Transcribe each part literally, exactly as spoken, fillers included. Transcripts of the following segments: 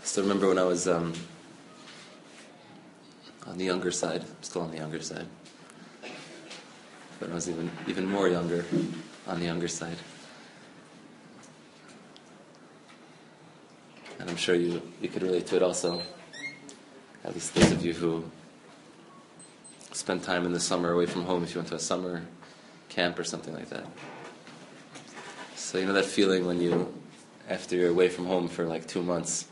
So remember when I was um, on the younger side, still on the younger side, but I was even even more younger, on the younger side. And I'm sure you, you could relate to it also, at least those of you who spend time in the summer away from home if you went to a summer camp or something like that. So you know that feeling when you, after you're away from home for like two months,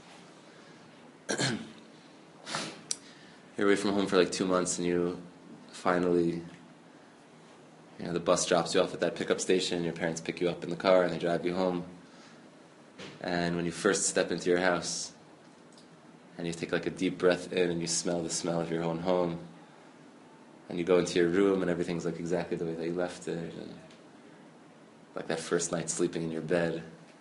you're away from home for like two months and you finally, you know, the bus drops you off at that pickup station, your parents pick you up in the car and they drive you home. And when you first step into your house and you take like a deep breath in and you smell the smell of your own home and you go into your room and everything's like exactly the way that you left it, and like that first night sleeping in your bed,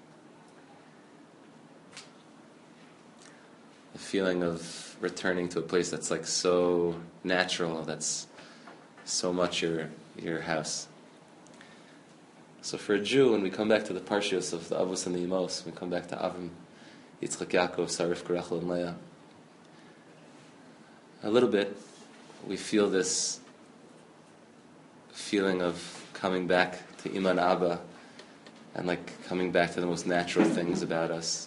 the feeling of returning to a place that's like so natural, that's so much your your house. So for a Jew, when we come back to the Parshios of the Avos and the Imos, we come back to Avram, Yitzchak, Yaakov, Sarah, Rivka, Rachel, and Leah, a little bit we feel this feeling of coming back to Ima and Abba and like coming back to the most natural things about us.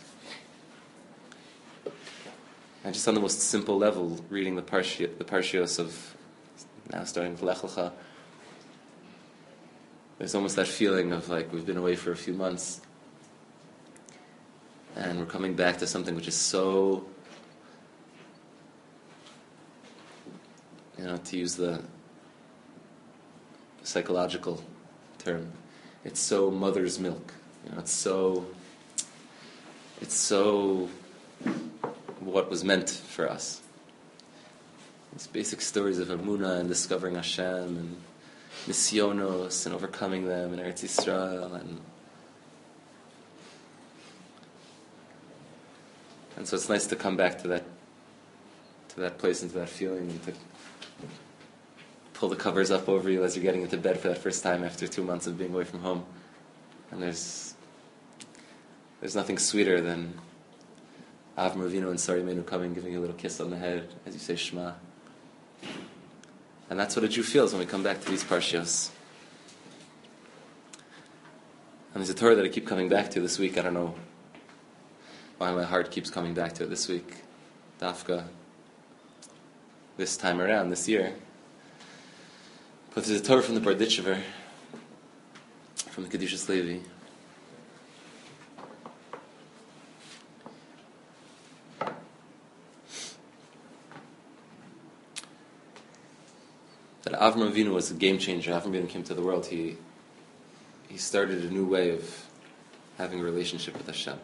And just on the most simple level, reading the Parshi- the Parshios of, now starting with Lech Lecha, there's almost that feeling of like we've been away for a few months and we're coming back to something which is so, you know, to use the psychological term, it's so mother's milk. You know, it's so, it's so what was meant for us. These basic stories of Amunah and discovering Hashem and Nisyonos and overcoming them in Eretz Yisrael, and and so it's nice to come back to that to that place and to that feeling and to pull the covers up over you as you're getting into bed for that first time after two months of being away from home. And there's there's nothing sweeter than Avram Avinu and Sarah Imeinu coming, giving you a little kiss on the head as you say Shema. And that's what a Jew feels when we come back to these Parshios. And there's a Torah that I keep coming back to this week. I don't know why my heart keeps coming back to it this week. Dafka. This time around, this year. But there's a Torah from the Berditchever, from the Kedushas Levi. That Avram Avinu was a game changer. Avram Avinu came to the world. He he started a new way of having a relationship with Hashem.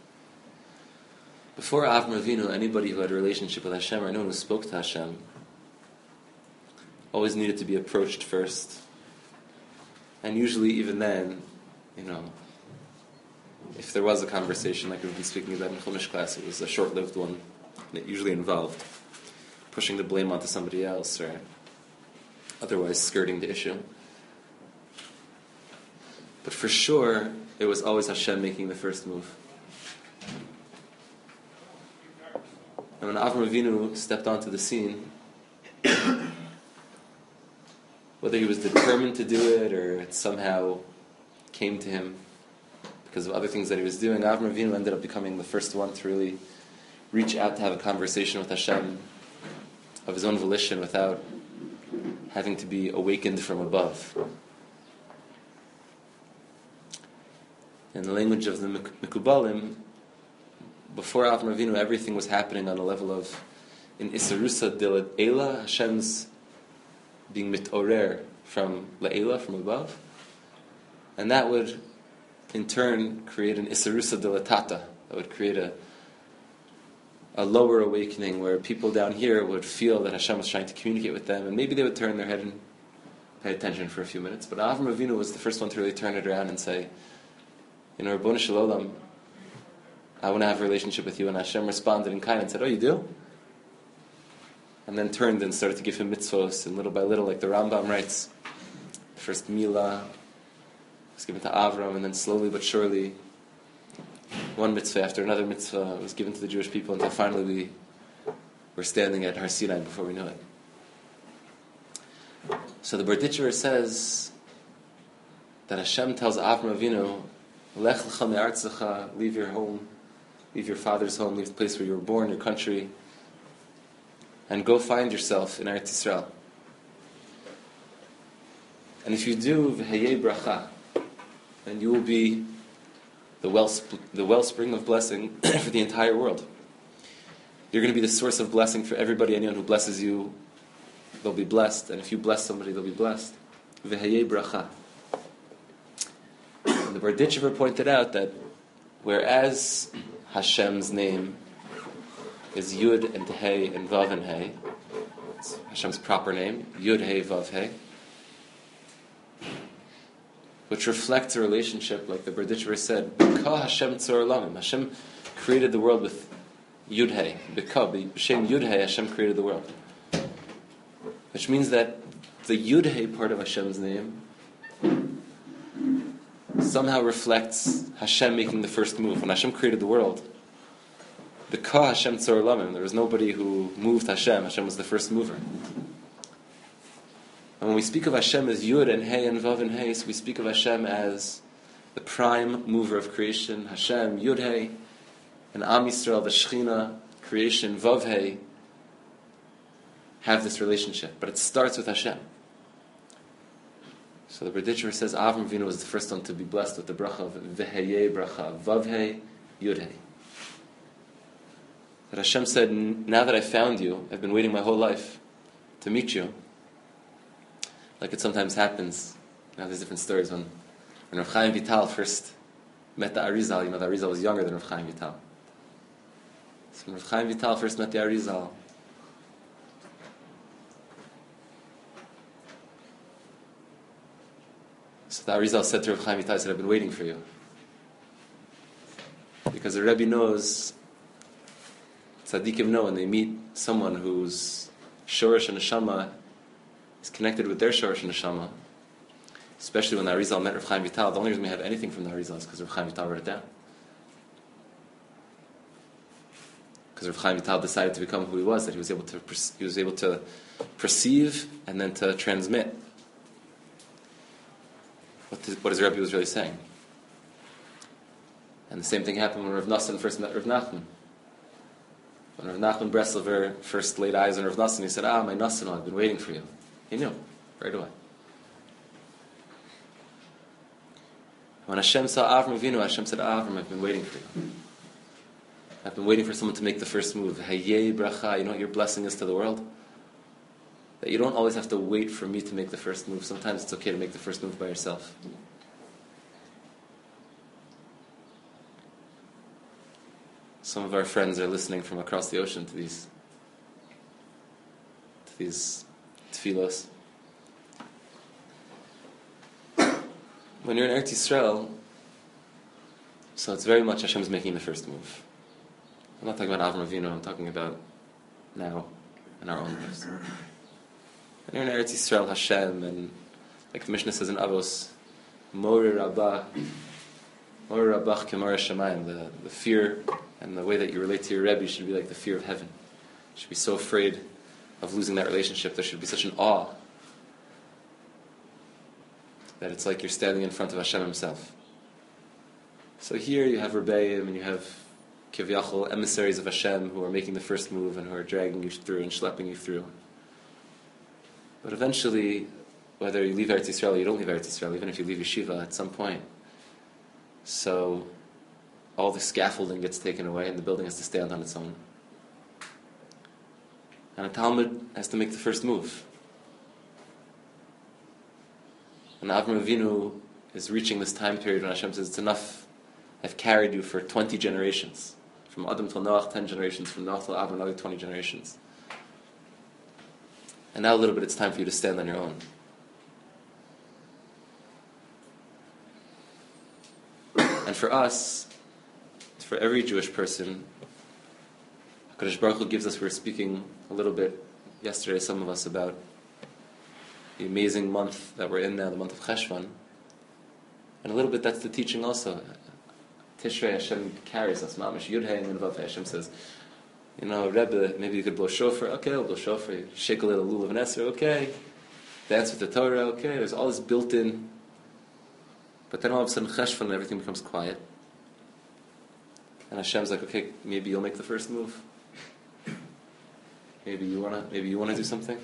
Before Avram Avinu, anybody who had a relationship with Hashem or anyone who spoke to Hashem always needed to be approached first. And usually even then, you know, if there was a conversation like we've been speaking about in Chumash class, it was a short-lived one. And it usually involved pushing the blame onto somebody else or otherwise skirting the issue. But for sure, it was always Hashem making the first move. And when Avram Avinu stepped onto the scene, whether he was determined to do it or it somehow came to him because of other things that he was doing, Avram Avinu ended up becoming the first one to really reach out to have a conversation with Hashem of his own volition without having to be awakened from above. In the language of the Mekubalim, before Avram Avinu, everything was happening on a level of in Isarusa de Le'ela, Hashem's being mitorer from Le'ela, from above, and that would in turn create an Isarusa de Latata, that would create a a lower awakening where people down here would feel that Hashem was trying to communicate with them, and maybe they would turn their head and pay attention for a few minutes. But Avram Avinu was the first one to really turn it around and say, you know, Rabboni Shalom, I want to have a relationship with you. And Hashem responded in kind and said, oh, you do? And then turned and started to give him mitzvos, and little by little, like the Rambam writes, first Milah was given to Avram, and then slowly but surely one mitzvah after another mitzvah was given to the Jewish people until finally we were standing at Har Sinai before we knew it. So the Berditchever says that Hashem tells Avram Avinu, Lech lecha me'artzecha, leave your home, leave your father's home, leave the place where you were born, your country, and go find yourself in Eretz Yisrael. And if you do, v'heyei bracha, then you will be the wellsp- the wellspring of blessing for the entire world. You're going to be the source of blessing for everybody. Anyone who blesses you, they'll be blessed. And if you bless somebody, they'll be blessed. V'heyei bracha. And the Berditchever pointed out that whereas Hashem's name is Yud and Hey and Vav and Hey, it's Hashem's proper name, Yud Hey Vav Hey, which reflects a relationship, like the Berditchever said, B'ka Hashem tzor olamim. Hashem created the world with Yud Hey. B'ka, b'shem Yud Hey, Hashem created the world. Which means that the Yud Hey part of Hashem's name somehow reflects Hashem making the first move. When Hashem created the world, B'ka Hashem tzor olamim, there was nobody who moved Hashem. Hashem was the first mover. And when we speak of Hashem as Yud and Hey and Vav and Hey, so we speak of Hashem as the prime mover of creation. Hashem, Yud Hey, and Am Yisrael, the Shechina, creation, Vav Hey, have this relationship. But it starts with Hashem. So the Berditchever says Avram Avinu was the first one to be blessed with the bracha of V'heyei bracha, Vav Hey, Yud Hey. That Hashem said, now that I found you, I've been waiting my whole life to meet you. Like it sometimes happens. You know, there's different stories. When, when Rav Chaim Vital first met the Arizal, you know, the Arizal was younger than Rav Chaim Vital. So when Rav Chaim Vital first met the Arizal, so the Arizal said to Rav Chaim Vital, he said, I've been waiting for you. Because the Rebbe knows, tzaddikim know, when they meet someone whose shorish and neshama is connected with their shorish and neshama, especially when the Arizal met Rav Chaim Vital. The only reason we have anything from the Arizal is because Rav Chaim Vital wrote it down. Because Rav Chaim Vital decided to become who he was, that he was able to he was able to perceive and then to transmit what, the, what his Rebbe was really saying. And the same thing happened when Rav Nassan first met Rav Nachman. When Rav Nachman Breslover first laid eyes on Rav Nassan, he said, ah, my Nassan, I've been waiting for you. He knew, right away. When Hashem saw Avram Avinu, Hashem said, Avram, I've been waiting for you. I've been waiting for someone to make the first move. Hayei bracha, you know what your blessing is to the world? That you don't always have to wait for me to make the first move. Sometimes it's okay to make the first move by yourself. Some of our friends are listening from across the ocean to these to these tefillos. When you're in Eretz Yisrael, so it's very much Hashem's making the first move. I'm not talking about Avram Avinu, I'm talking about now, in our own lives. When you're in Eretz Yisrael, Hashem, and like the Mishnah says in Avos, Mori Rabbah, Mori Rabbah Kemar Shamayim, the the fear and the way that you relate to your Rebbe should be like the fear of heaven. You should be so afraid of losing that relationship. There should be such an awe that it's like you're standing in front of Hashem Himself. So here you have Rebbeim and you have Kivyachol, emissaries of Hashem who are making the first move and who are dragging you through and schlepping you through. But eventually, whether you leave Eretz Yisrael or you don't leave Eretz Yisrael, even if you leave Yeshiva at some point, so all the scaffolding gets taken away and the building has to stand on its own. And a Talmud has to make the first move. And Avram Avinu is reaching this time period when Hashem says, it's enough, I've carried you for twenty generations. From Adam till Noach, ten generations. From Noach till Avram, another twenty generations. And now a little bit, it's time for you to stand on your own. And for us, for every Jewish person, HaKadosh Baruch Hu gives us, we were speaking a little bit yesterday, some of us, about the amazing month that we're in now, the month of Cheshvan. And a little bit that's the teaching also. Tishrei Hashem carries us. Mamish Yudhei and Vav Hashem says, you know, Rebbe, maybe you could blow shofar. Okay, I'll blow shofar. You shake a little lulav and esser. Okay. Dance with the Torah. Okay. There's all this built in. But then all of a sudden, cheshvan, and everything becomes quiet. And Hashem's like, okay, maybe you'll make the first move. Maybe you wanna, maybe you wanna do something.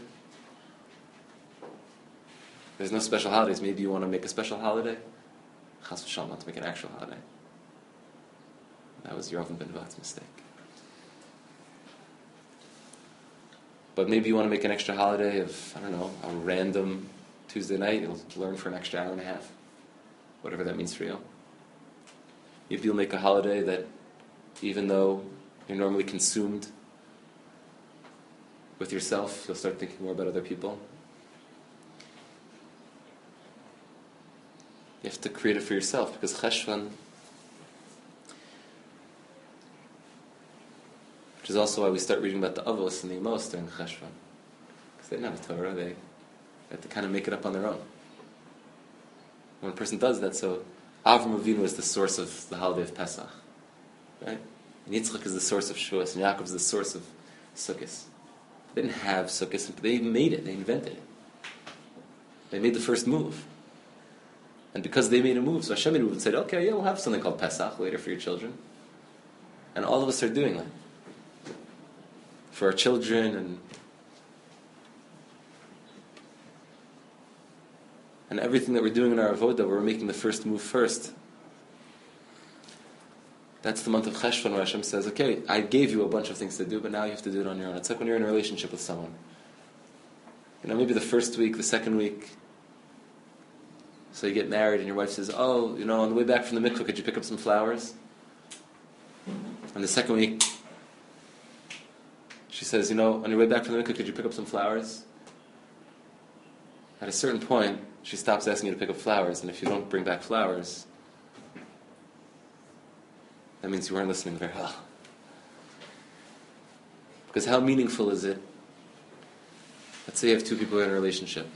There's no special holidays. Maybe you wanna make a special holiday. Chas v'shalom, not to make an actual holiday. That was Yeravim ben Nevat's mistake. But maybe you want to make an extra holiday of, I don't know, a random Tuesday night. You'll learn for an extra hour and a half. Whatever that means for you. Maybe you'll make a holiday that, even though you're normally consumed with yourself, you'll start thinking more about other people. You have to create it for yourself, because cheshvan, which is also why we start reading about the avos and the emos during cheshvan, because they didn't have a Torah, they had to kind of make it up on their own. When a person does that, so Avram Avinu is the source of the holiday of Pesach, right? And Yitzchak is the source of Shuas, and Yaakov is the source of Sukkot. They didn't have Sukkot, they made it, they invented it. They made the first move. And because they made a move, so Hashem made a move and said, okay, yeah, we'll have something called Pesach later for your children. And all of us are doing that. For our children, and and everything that we're doing in our avodah, we're making the first move first. That's the month of Cheshvan, where Hashem says, okay, I gave you a bunch of things to do, but now you have to do it on your own. It's like when you're in a relationship with someone. You know, maybe the first week, the second week, so you get married and your wife says, oh, you know, on the way back from the mikveh, could you pick up some flowers? And the second week, she says, you know, on your way back from the mikveh, could you pick up some flowers? At a certain point, she stops asking you to pick up flowers, and if you don't bring back flowers, that means you weren't listening very well. Because how meaningful is it? Let's say you have two people in a relationship.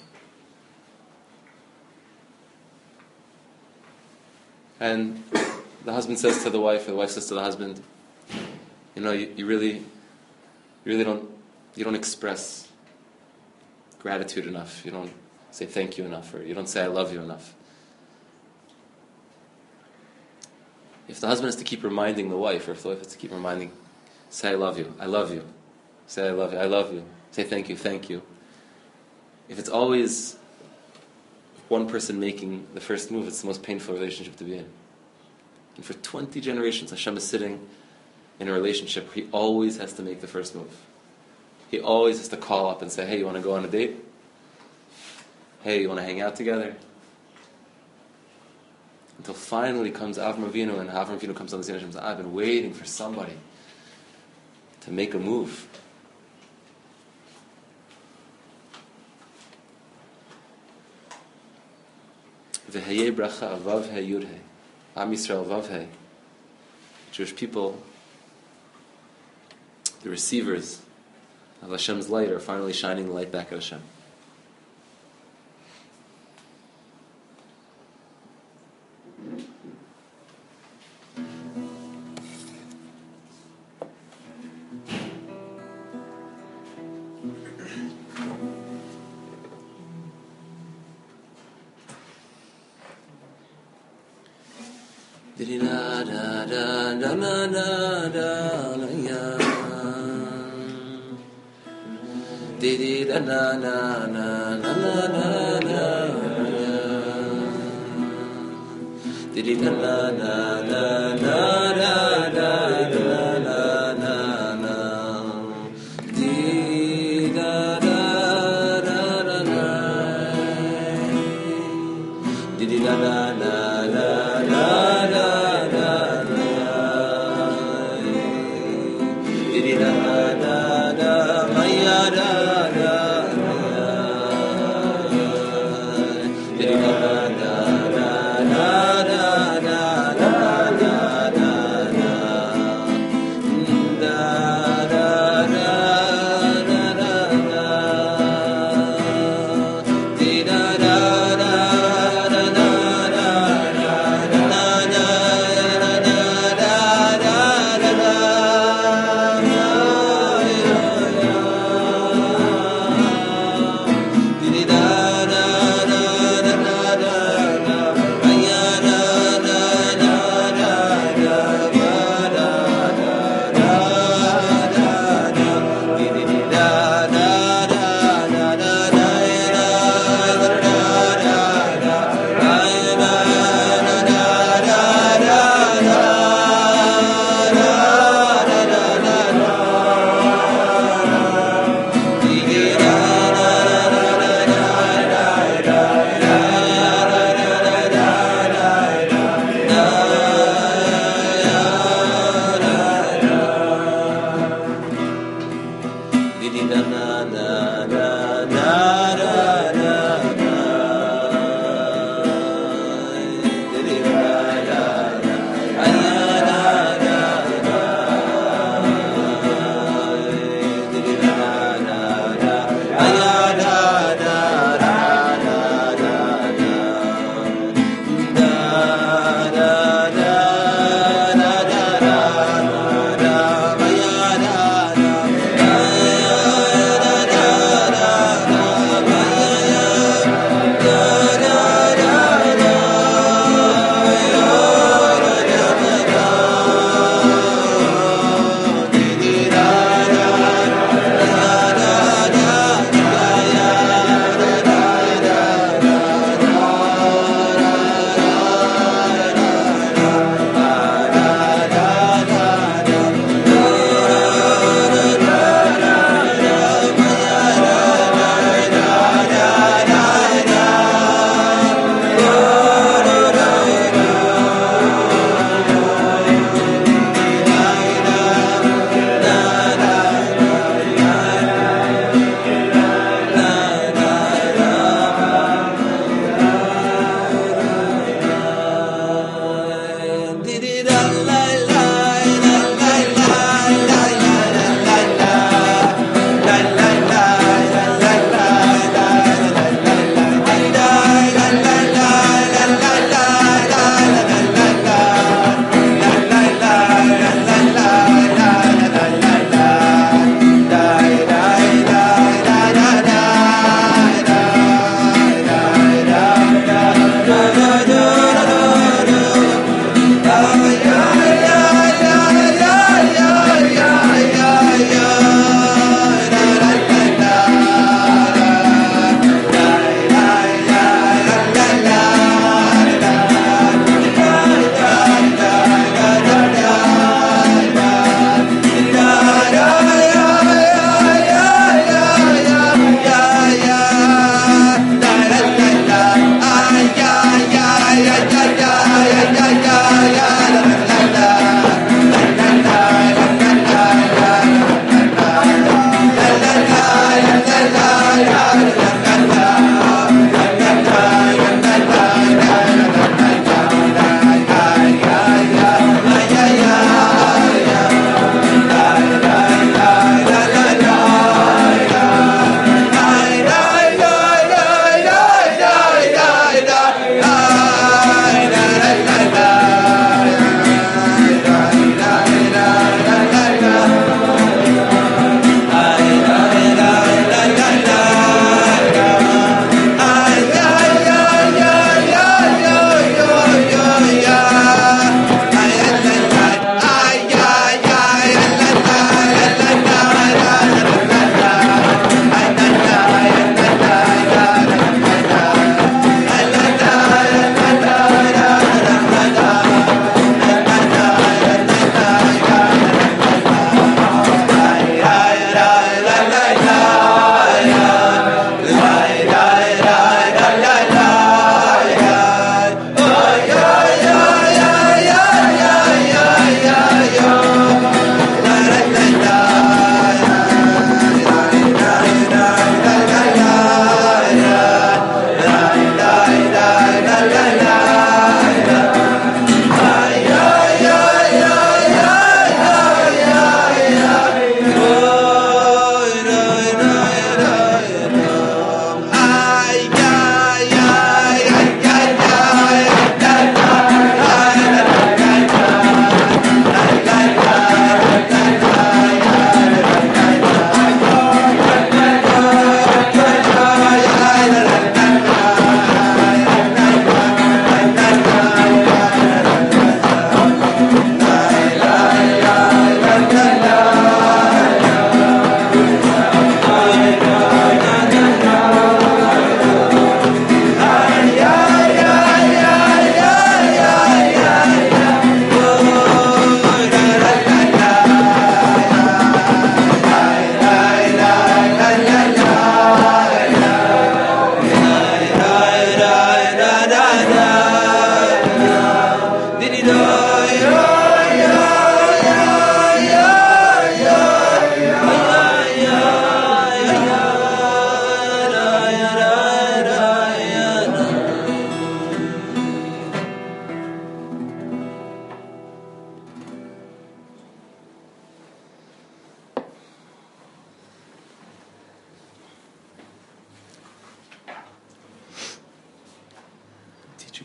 And the husband says to the wife, or the wife says to the husband, you know, you, you really, you really don't, you don't express gratitude enough. You don't say thank you enough, or you don't say I love you enough. If the husband has to keep reminding the wife, or if the wife has to keep reminding, say I love you, I love you, say I love you, I love you, say thank you, thank you. If it's always one person making the first move, it's the most painful relationship to be in. And for twenty generations, Hashem is sitting in a relationship where he always has to make the first move. He always has to call up and say, hey, you want to go on a date? Hey, you want to hang out together? Until finally comes Avram Avinu, and Avram Avinu comes on the scene and Hashem says, I've been waiting for somebody to make a move. V'hayei bracha avav he yud he. Am Yisrael avav he. Jewish people, the receivers of Hashem's light, are finally shining the light back at Hashem. Da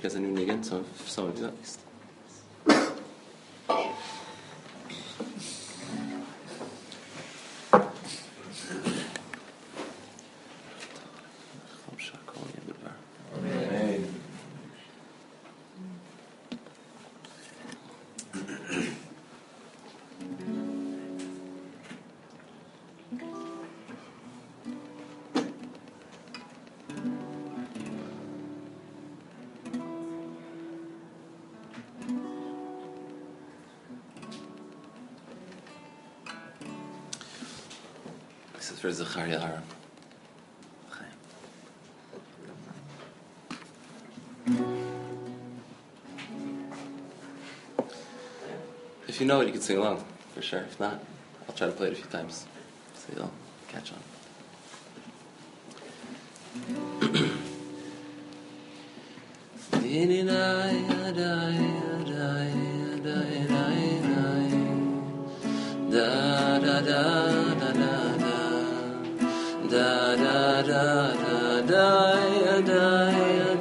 guys a new niggin, some, some of you at least. This is for Zechariah Aram. If you know it, you can sing along, for sure. If not, I'll try to play it a few times, so you'll catch on. Da da da da da da da da da da da da da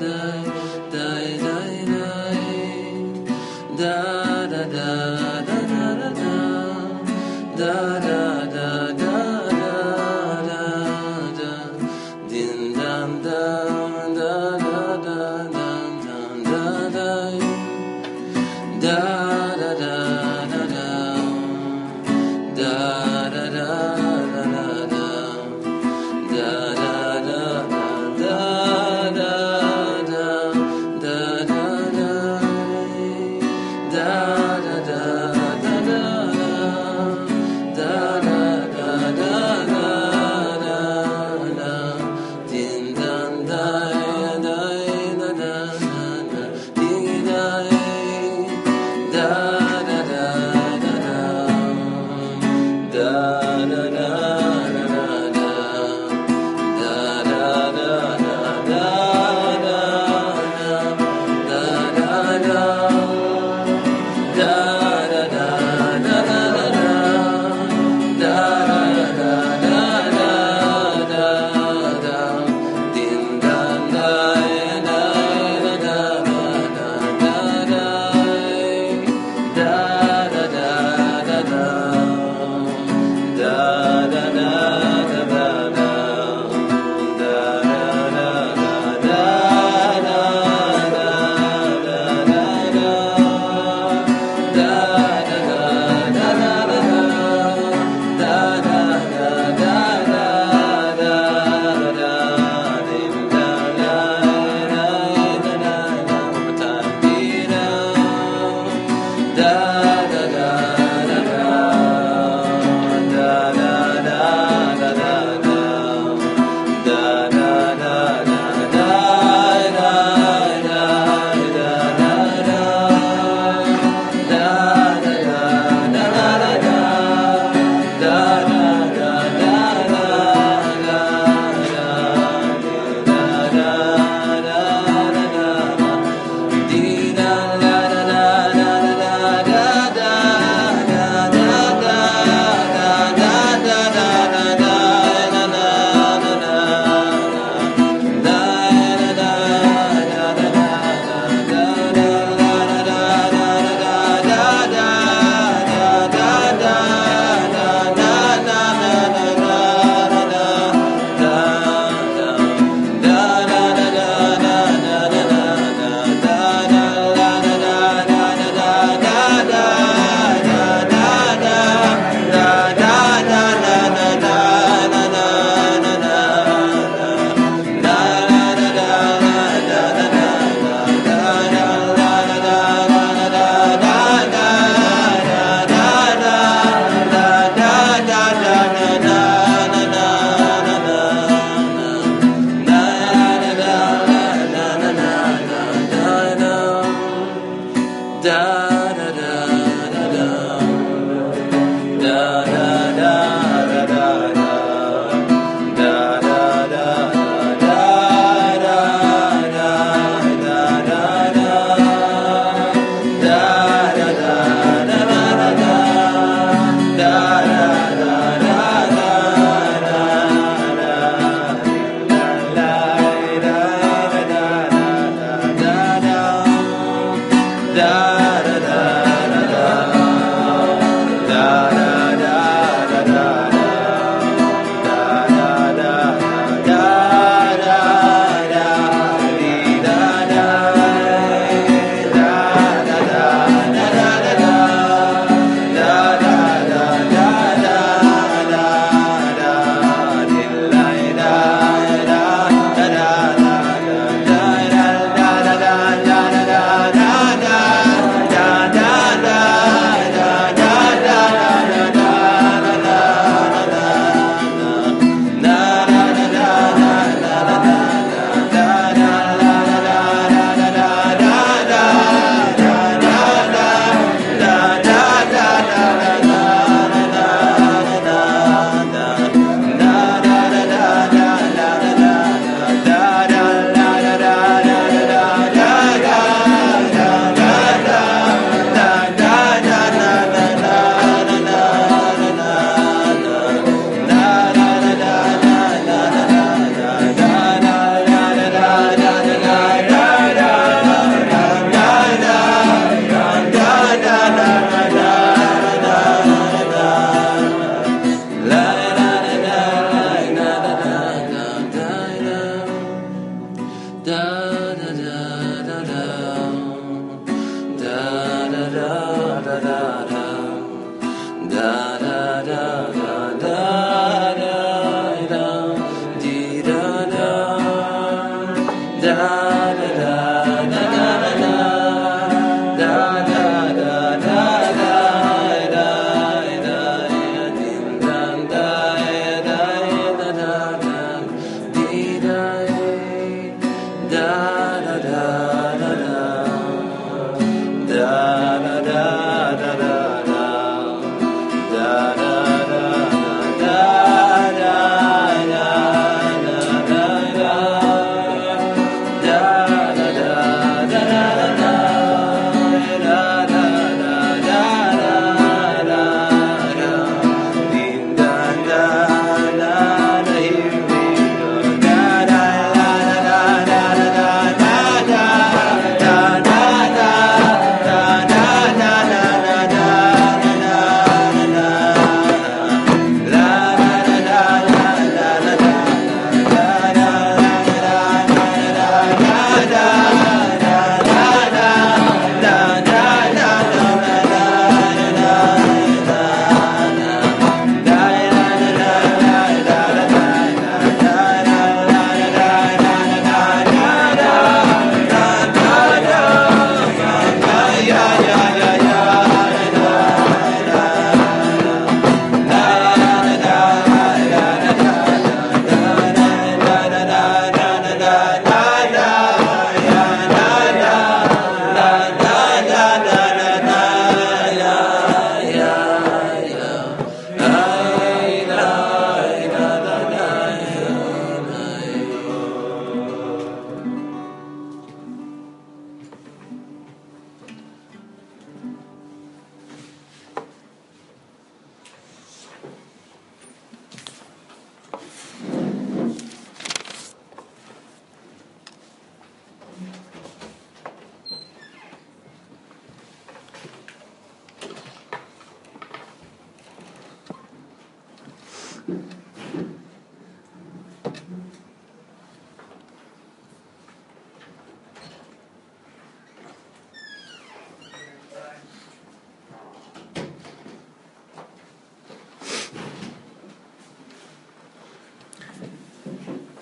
da da da da da da din dam dam da da da dam dam da da da da da da da da da da da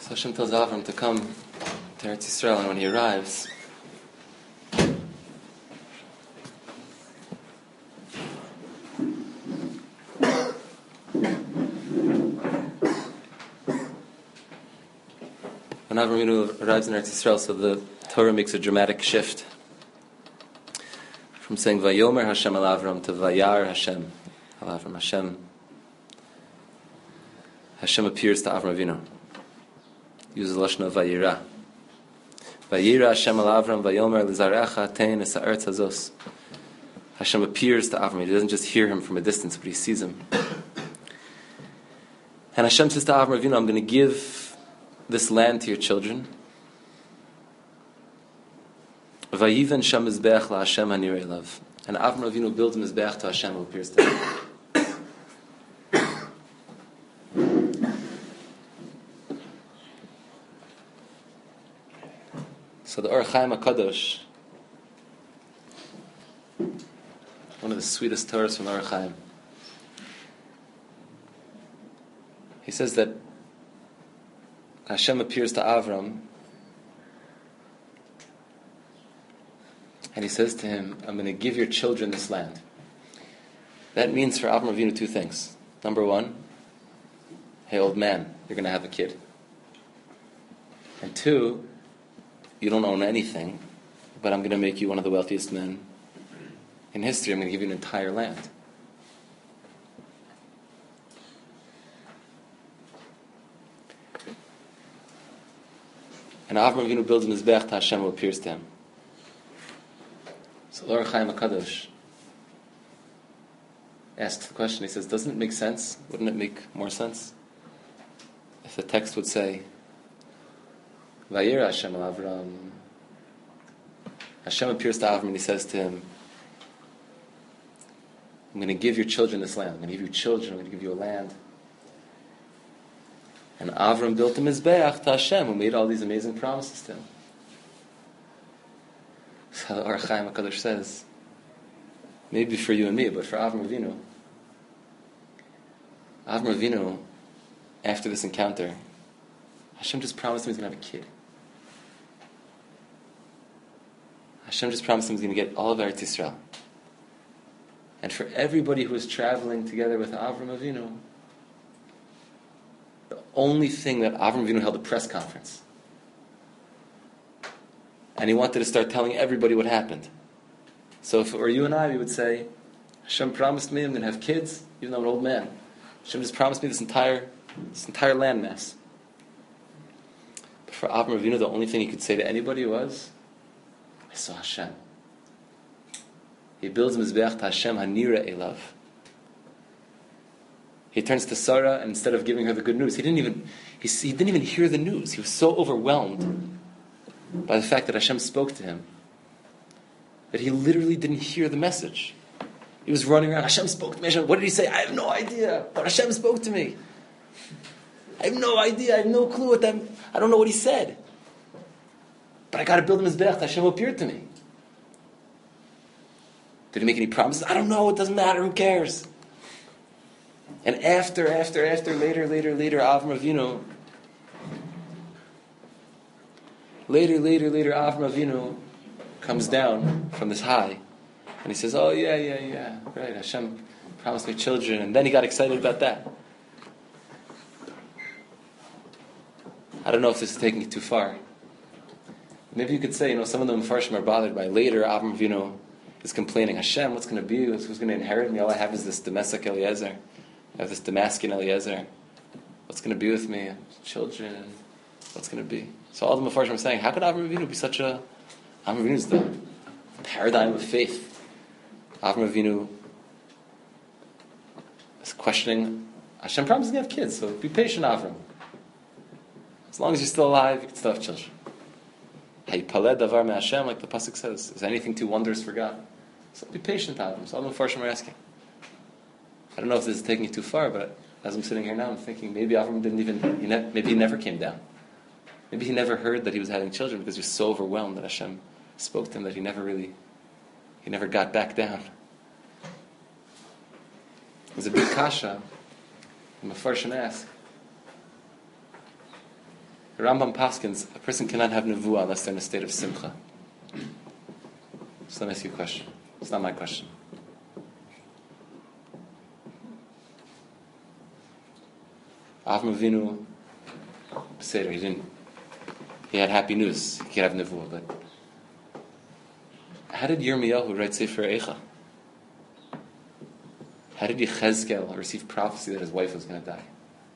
So Hashem tells Avram to come to Eretz Yisrael, and when he arrives, when Avram Avinu arrives in Eretz Yisrael, so the Torah makes a dramatic shift from saying Vayomer Hashem al Avram to Vayar Hashem al Avram. Hashem Hashem appears to Avram Avinu. Uses the lashon of Vayira. Vayira Hashem al Avram Vayomer Lizarecha Tein Es Haaretz Hazos. Hashem appears to Avram. He doesn't just hear him from a distance, but he sees him. And Hashem says to Avram Avinu, I'm going to give this land to your children. Vayiven Shem Mizbeach La Hashem Hanirei Lav. And Avram Avinu builds a Mizbeach to Hashem who appears to him. So the Or Chaim HaKadosh, one of the sweetest Torahs from the Or Chaim, he says that Hashem appears to Avram and he says to him, I'm going to give your children this land. That means for Avram Avinu two things. Number one, hey old man, you're going to have a kid. And two, you don't own anything, but I'm going to make you one of the wealthiest men in history. I'm going to give you an entire land. And Avram Avinu builds a Mizbeach to Hashem who appears to him. So Or Chaim HaKadosh asks the question, he says, doesn't it make sense? Wouldn't it make more sense if the text would say, Vayira Hashem al Avram. Hashem appears to Avram and he says to him, I'm going to give your children this land. I'm going to give you children. I'm going to give you a land. And Avram built a Mizbeach to Hashem who made all these amazing promises to him. So the Or Chaim HaKadosh says, maybe for you and me, but for Avram Avinu, Avram Avinu, after this encounter, Hashem just promised him he's going to have a kid. Hashem just promised him he's going to get all of Eretz Yisrael. And for everybody who was traveling together with Avram Avinu, the only thing that Avram Avinu held a press conference. And he wanted to start telling everybody what happened. So if it were you and I, we would say, Hashem promised me I'm going to have kids, even though I'm an old man. Hashem just promised me this entire, this entire landmass. But for Avram Avinu, the only thing he could say to anybody was, I saw Hashem. He builds Mizbeach to Hashem Hanira Elav. He turns to Sarah, and instead of giving her the good news, he didn't even he, he didn't even hear the news. He was so overwhelmed by the fact that Hashem spoke to him that he literally didn't hear the message. He was running around. Hashem spoke to me. Hashem, what did he say? I have no idea. But Hashem spoke to me. I have no idea. I have no clue what that. I don't know what he said. But I got to build him his Mizbeach. Hashem appeared to me. Did he make any promises? I don't know. It doesn't matter. Who cares? And after, after, after, later, later, later, Avram Avinu, later, later, later, Avram Avinu comes down from this high, and he says, "Oh yeah, yeah, yeah, right. Hashem promised me children," and then he got excited about that. I don't know if this is taking it too far. Maybe you could say, you know, some of the Mefarshim are bothered by later Avram Avinu is complaining, Hashem, what's going to be? Who's going to inherit me? All I have is this domestic Eliezer. I have this Damascus Eliezer. What's going to be with me? Children. What's going to be? So all the Mefarshim are saying, how could Avram Avinu be such a... Avram Avinu is the paradigm of faith. Avram Avinu is questioning, Hashem promises to have kids, so be patient, Avram. As long as you're still alive, you can still have children. Haypaleh davar me'Hashem, like the pasuk says, is anything too wondrous for God? So be patient, Avram. So all the Mefarshim are asking. I don't know if this is taking it too far, but as I'm sitting here now, I'm thinking maybe Avram didn't even, he ne- maybe he never came down. Maybe he never heard that he was having children because he was so overwhelmed that Hashem spoke to him that he never really, he never got back down. There's a big kasha, the Mefarshim ask, The Rambam paskins, a person cannot have nevuah unless they're in a state of simcha. So let me ask you a question. It's not my question. Avram Avinu, Seder, he didn't, he had happy news. He could have nevuah, but how did Yirmiyahu write Sefer Eicha? How did Yechezkel receive prophecy that his wife was going to die?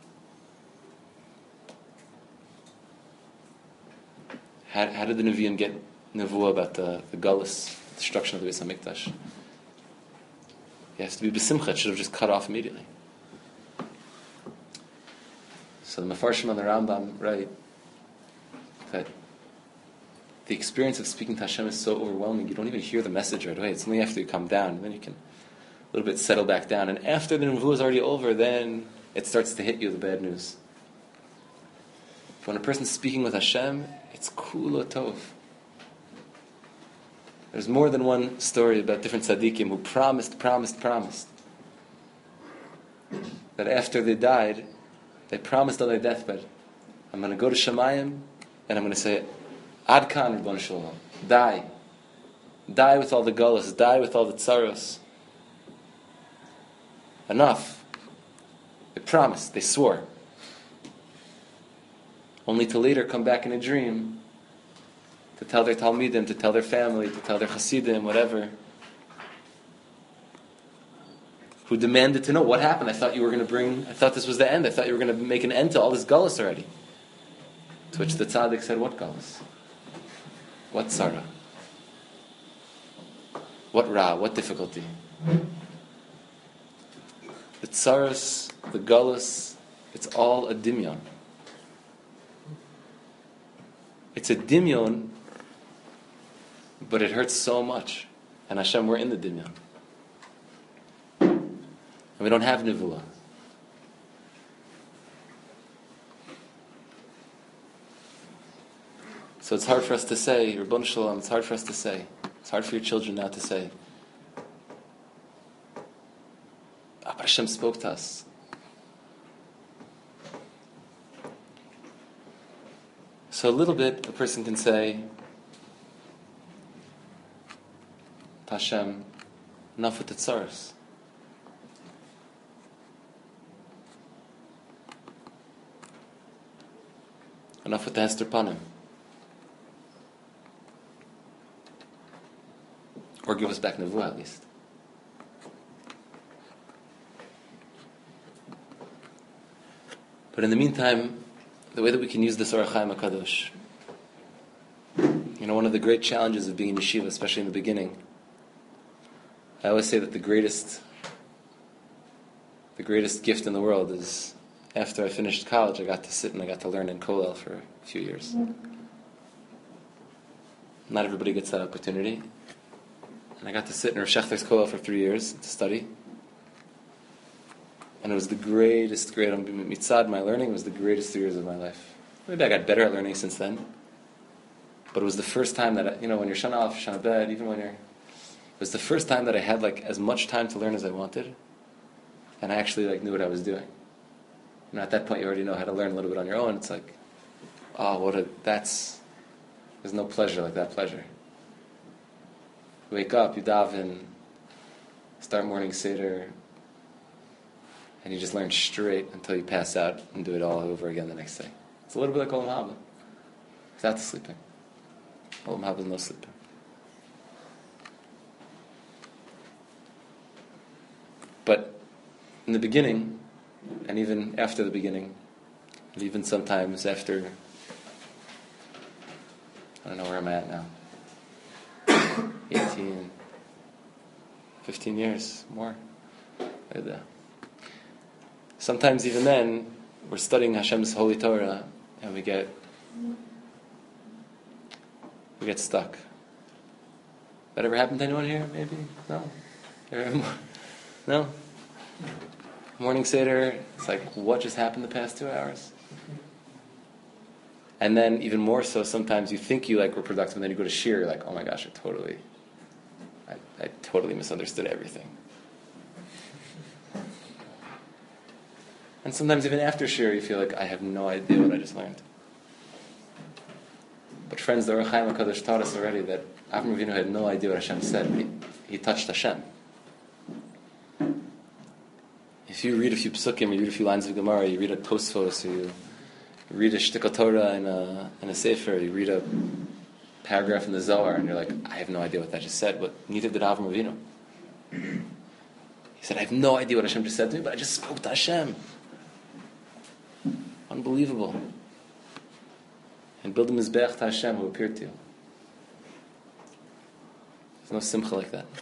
How, how did the Nevi'im get nevuah about the, the Gullus, destruction of the Beis HaMikdash? He has to be b'simcha. It should have just cut off immediately. So the Mefarshim on the Rambam write that the experience of speaking to Hashem is so overwhelming, you don't even hear the message right away. It's only after you come down, and then you can a little bit settle back down. And after the nevuah is already over, then it starts to hit you, the bad news. But when a person's speaking with Hashem, it's kula tov. There's more than one story about different tzaddikim who promised, promised, promised. That after they died, they promised on their deathbed, I'm going to go to Shemayim, and I'm going to say, Ad kan, Ribbon Shalom. Die. Die with all the gullus. Die with all the tsaros. Enough. They promised. They swore. Only to later come back in a dream to tell their Talmidim, to tell their family, to tell their Hasidim, whatever, who demanded to know what happened. I thought you were going to bring, I thought this was the end. I thought you were going to make an end to all this gullus already. To which the tzaddik said, what gullus? What tzara? What ra? What difficulty? The tsaras, the gullus, it's all a dimyon. It's a dimyon, but it hurts so much. And Hashem, we're in the dimyon. And we don't have nevuah. So it's hard for us to say, Ribbon Shalom, it's hard for us to say. It's hard for your children now to say, ah, but Hashem spoke to us. So a little bit, a person can say, to Hashem, enough with the tsaros. Enough with the Hester Panim. Or give us back nevuah at least. But in the meantime, the way that we can use this Orach Chaim HaKadosh, you know, one of the great challenges of being in yeshiva, especially in the beginning, I always say that the greatest, the greatest gift in the world is after I finished college, I got to sit and I got to learn in Kollel for a few years. Not everybody gets that opportunity. And I got to sit in Rav Shechter's Kollel for three years to study. And it was the greatest, great, mitzad, my learning was the greatest three years of my life. Maybe I got better at learning since then. But it was the first time that, I, you know, when you're Shana Aleph, Shana Bet, even when you're, it was the first time that I had like as much time to learn as I wanted. And I actually like knew what I was doing. You know, at that point you already know how to learn a little bit on your own. It's like, oh, what a, that's, there's no pleasure like that pleasure. You wake up, you daven, start morning seder, and you just learn straight until you pass out and do it all over again the next day. It's a little bit like Olam Haba. Without the sleeping. Olam Haba is no sleeping. But in the beginning, and even after the beginning, and even sometimes after, I don't know where I'm at now, eighteen, fifteen years, more. Sometimes even then, we're studying Hashem's Holy Torah, and we get we get stuck. That ever happened to anyone here? Maybe? No? No? Morning Seder, it's like, what just happened the past two hours? And then even more so, sometimes you think you like were productive, and then you go to Shir, you're like, oh my gosh, I totally, I, I totally misunderstood everything. And sometimes even after Shir, you feel like, I have no idea what I just learned. But friends, the Orach Chaim HaKadosh taught us already that Avram Avinu had no idea what Hashem said. He, he touched Hashem. If you read a few psukim, you read a few lines of Gemara, you read a Tosfos, you read a Shtika Torah in a, in a Sefer, you read a paragraph in the Zohar, and you're like, I have no idea what that just said, but neither did Avram Avinu. He said, I have no idea what Hashem just said to me, but I just spoke to Hashem. Unbelievable. And build a mizbeach to Hashem who appeared to you. There's no simcha like that.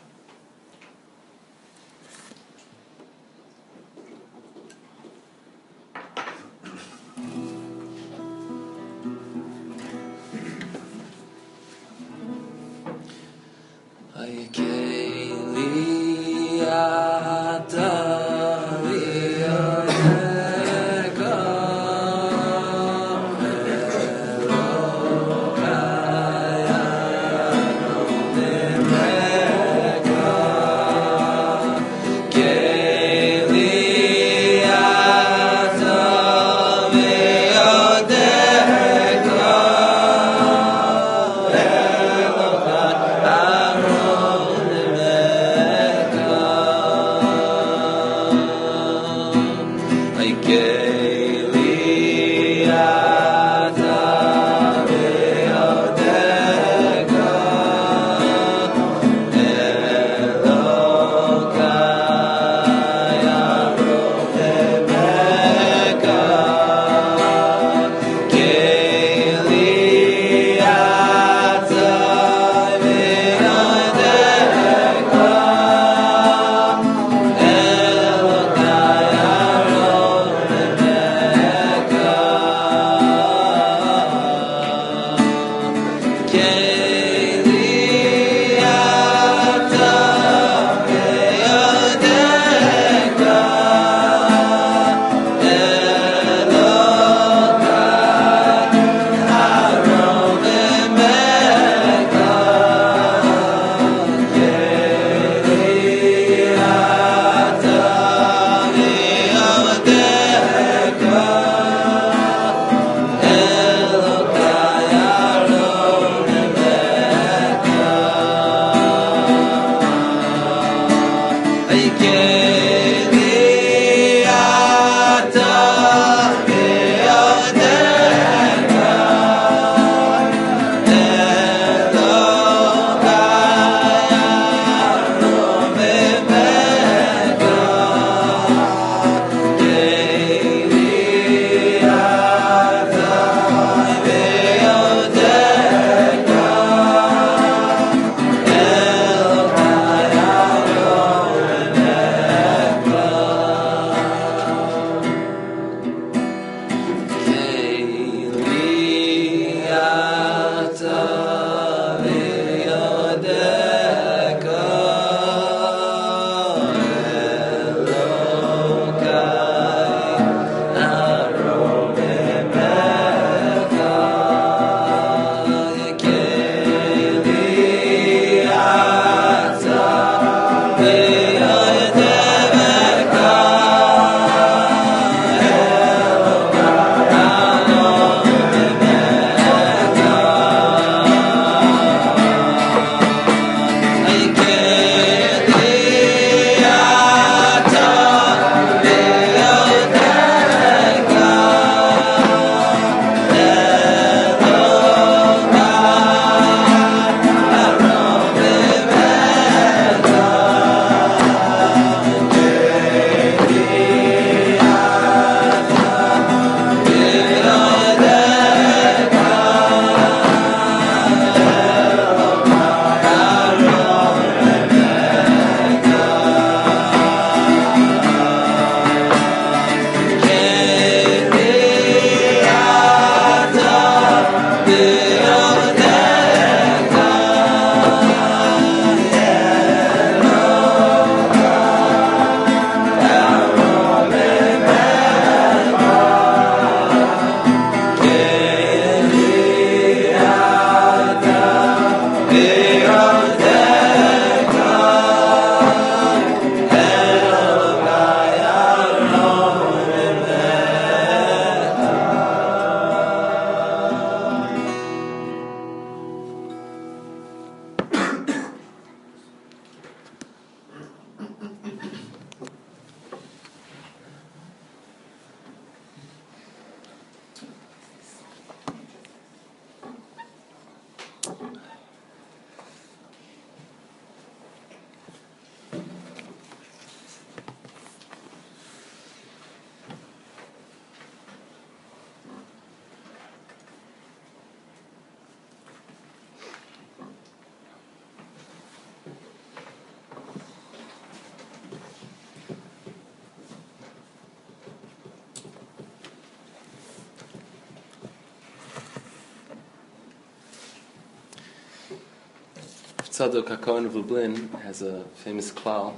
Tzadok HaKohen of Lublin has a famous klal.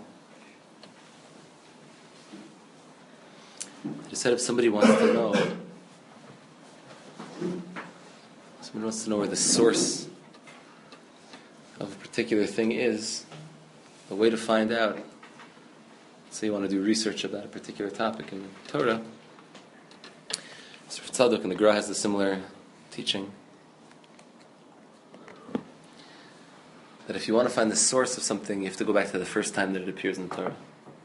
He said if somebody wants to know, somebody wants to know where the source of a particular thing is, the way to find out, say you want to do research about a particular topic in the Torah, so Tzadok and the Gra has a similar teaching. That if you want to find the source of something, you have to go back to the first time that it appears in the Torah.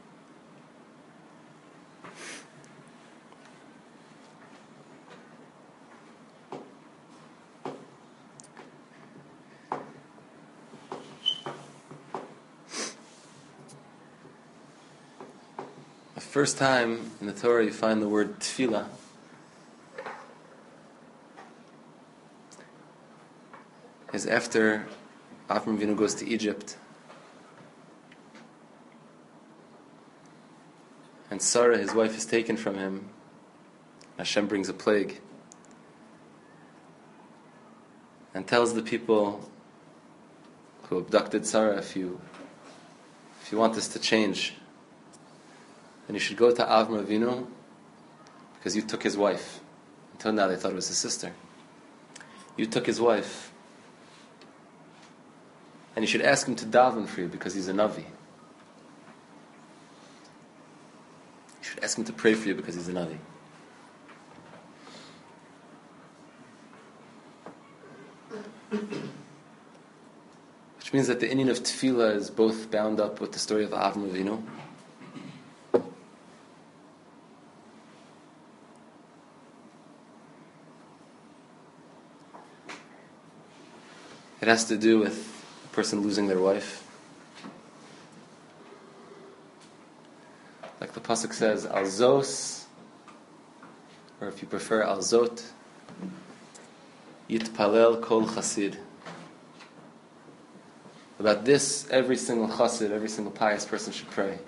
The first time in the Torah you find the word tefillah is after Avram Avinu goes to Egypt, and Sarah, his wife, is taken from him. Hashem brings a plague and tells the people who abducted Sarah, if you if you want this to change, then you should go to Avram Avinu because you took his wife. Until now they thought it was his sister. You took his wife. And you should ask him to daven for you because he's a Navi. You should ask him to pray for you because he's a Navi. Which means that the inyan of tefillah is both bound up with the story of Avram Avinu. It has to do with person losing their wife. Like the pasuk says, al zos, or if you prefer, al zot, yitpalel kol chasid. About this, every single chassid, every single pious person should pray.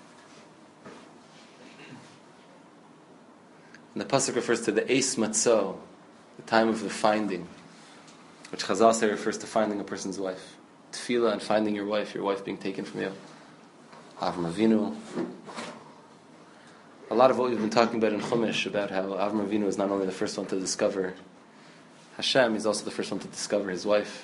And the pasuk refers to the eis matzo, the time of the finding, which Chazal say refers to finding a person's wife. Tefillah and finding your wife, your wife being taken from you. Avram Avinu. A lot of what we've been talking about in Chumash, about how Avram Avinu is not only the first one to discover Hashem, he's also the first one to discover his wife.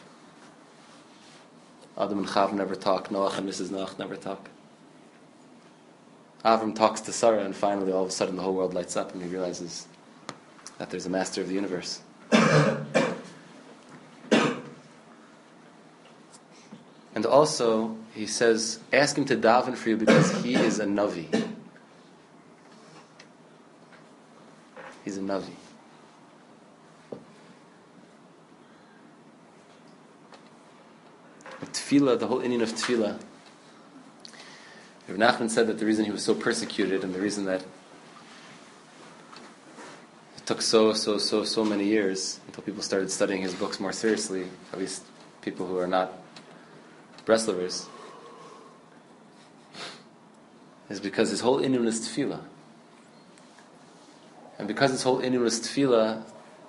Adam and Chav never talk, Noach and Missus Noach never talk. Avram talks to Sarah, and finally all of a sudden the whole world lights up and he realizes that there's a master of the universe. And also, he says, ask him to daven for you because he is a Navi. He's a Navi. With tefillah, the whole inyan of tefillah, Rav Nachman said that the reason he was so persecuted and the reason that it took so, so, so, so many years until people started studying his books more seriously, at least people who are not Breslovers, is because his whole inyan is tefillah. And because his whole inyan is tefillah,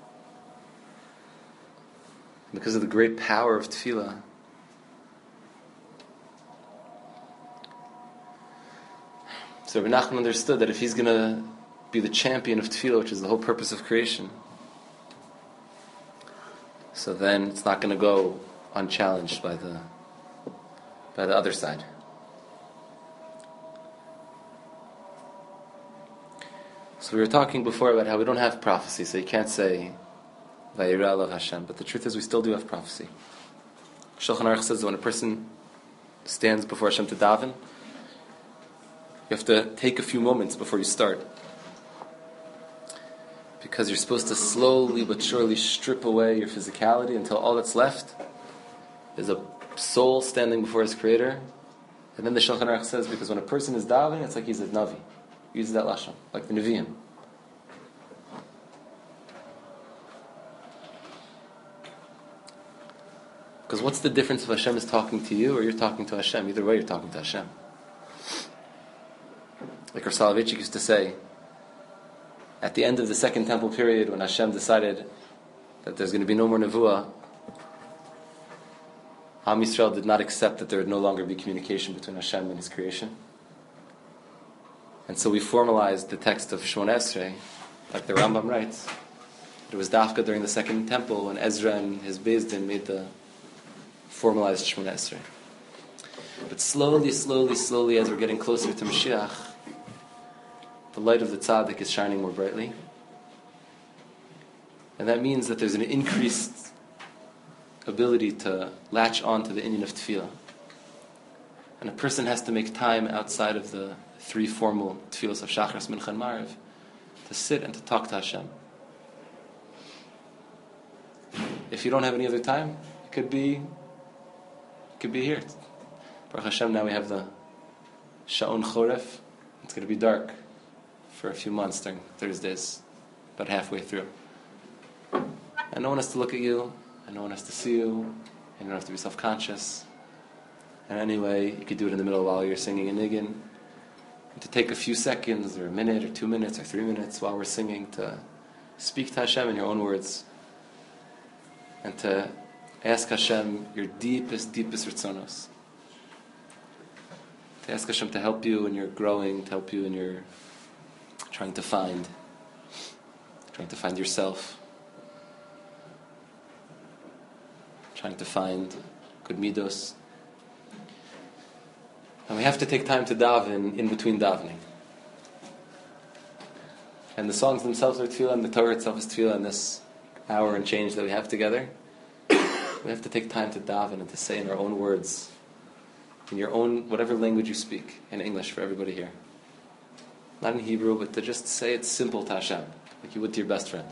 because of the great power of tefillah, so Rabbi Nachman understood that if he's going to be the champion of tefillah, which is the whole purpose of creation, so then it's not going to go unchallenged by the by the other side. So we were talking before about how we don't have prophecy, so you can't say Vayira Alav Hashem, but the truth is we still do have prophecy. Shulchan Aruch says that when a person stands before Hashem to daven, you have to take a few moments before you start, because you're supposed to slowly but surely strip away your physicality until all that's left is a soul standing before his Creator. And then the Shulchan Aruch says, because when a person is davening, it's like he's a Navi. He uses that lashon, like the Nevi'im. Because what's the difference if Hashem is talking to you or you're talking to Hashem? Either way, you're talking to Hashem. Like Rav Soloveitchik used to say, at the end of the Second Temple period, when Hashem decided that there's going to be no more nevuah, Am Yisrael did not accept that there would no longer be communication between Hashem and His creation. And so we formalized the text of Shemona Esrei, like the Rambam writes. It was Dafka during the Second Temple when Ezra and his Beis Din made the formalized Shemona Esrei. But slowly, slowly, slowly, as we're getting closer to Mashiach, the light of the Tzaddik is shining more brightly. And that means that there's an increased ability to latch on to the inyan of Tefillah. And a person has to make time outside of the three formal Tefillos of Shachris, Mincha, and Mariv to sit and to talk to Hashem. If you don't have any other time, it could be, it could be here. Baruch Hashem, now we have the Sha'on Choref. It's going to be dark for a few months during Thursdays, about halfway through. And no one has to look at you, and no one has to see you, and you don't have to be self-conscious. And anyway, you could do it in the middle while you're singing a niggin. And to take a few seconds, or a minute, or two minutes, or three minutes while we're singing to speak to Hashem in your own words. And to ask Hashem your deepest, deepest ritzonos. To ask Hashem to help you in your growing, to help you in your trying to find, trying to find yourself, trying to find good midos. And we have to take time to daven in between davening. And the songs themselves are tefillah, and the Torah itself is tefillah, and this hour and change that we have together, we have to take time to daven and to say in our own words, in your own, whatever language you speak, in English for everybody here. Not in Hebrew, but to just say it simple to Hashem, like you would to your best friend.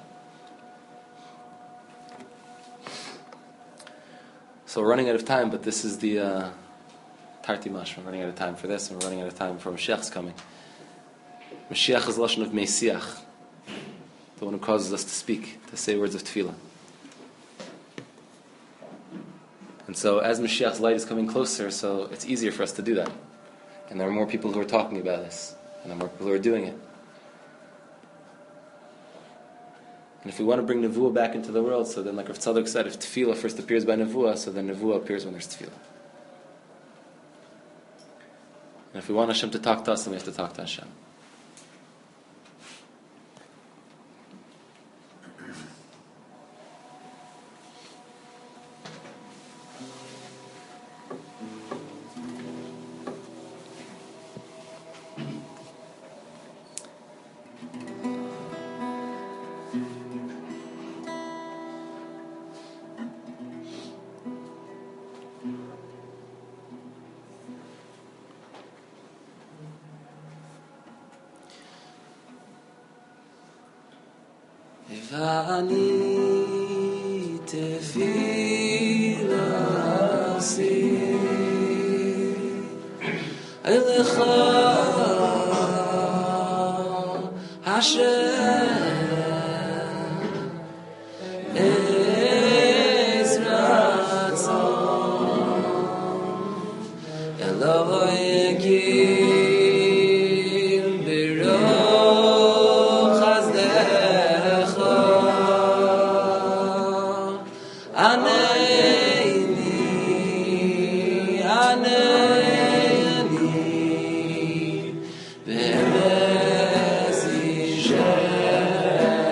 So we're running out of time, but this is the uh, Tarti Mash. We're running out of time for this, and we're running out of time for Mashiach's coming. Mashiach is lashon of Meisiach, the one who causes us to speak, to say words of tefillah. And so as Mashiach's light is coming closer, so it's easier for us to do that. And there are more people who are talking about this, and there are more people who are doing it. And if we want to bring Nevuah back into the world, so then like Rav Tzadok said, if tefillah first appears by Nevuah, so then Nevuah appears when there's tefillah. And if we want Hashem to talk to us, then we have to talk to Hashem. Vani tefila si elecha Hashem es ratzon Eloi yagim b'roch chazdecha Aneini, Aneini, Be'emes Yishem.